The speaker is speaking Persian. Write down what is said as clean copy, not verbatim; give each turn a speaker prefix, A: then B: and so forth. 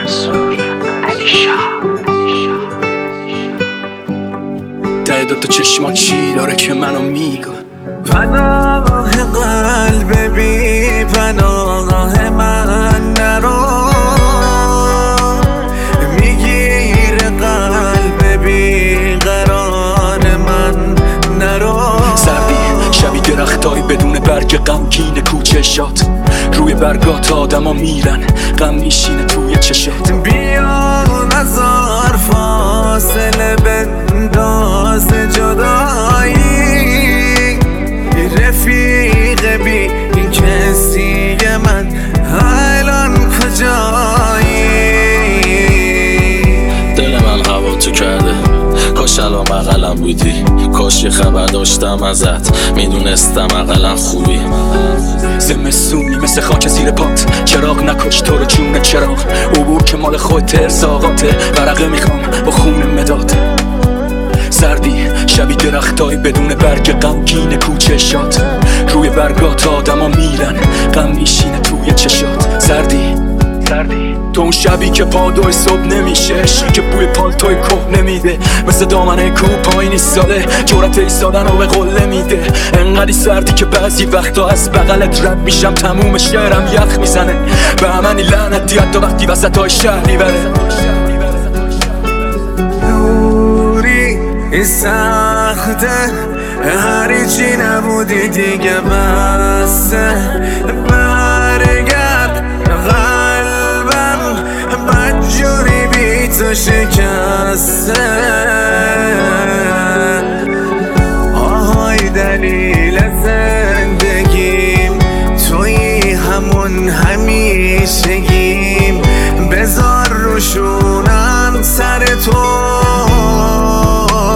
A: منصور علی شاه.
B: ته دوتا چشما چی داره که منو میگه
C: پناه قلب بی پناه من نرو، میگیره قلب بی قرار من نرو.
B: سردی شبی درختای بدون برگ غمگین کوچه شات، روی برگات آدما میرن غم میشینه توی چشات.
C: بیا نزار فاصله بنداز جدایی، رفیق بی این کسی من الان کجایی؟
D: دل من هوا تو کرده، کاش الان بغلم بودی، کاش یه خبر داشتم ازت، میدونستم اقلا خوبی.
B: زمستونی مثل خاک زیر پات، چراغ نکش تو رو جون چراغ، عبور که مال خودت ارزاقاته، ورقه میخوام با خون مداد. سردی شبی درختای بدون برگ غمگین کوچه شات، روی برگات آدما میرن غم میشینه توی چشات. سردی تو اون شبی که پادوی صبح نمیشه، که بوی پالتوی که نمیده، مثل دامنه کو پایین ایستاده، جرأت ایستادن رو به قله میده. انقدی سردی که بعضی وقتا از بغلت رد میشم، تموم شعرم یخ میزنه، به همنی لعنتی حتی وقتی وسط های شهر میبره.
C: این سخته، هری چی نبودی دیگه بسته، برگرد قلبم بدجوری بی تو شکسته. آهای دلیل زندگیم توی همون همیشگی،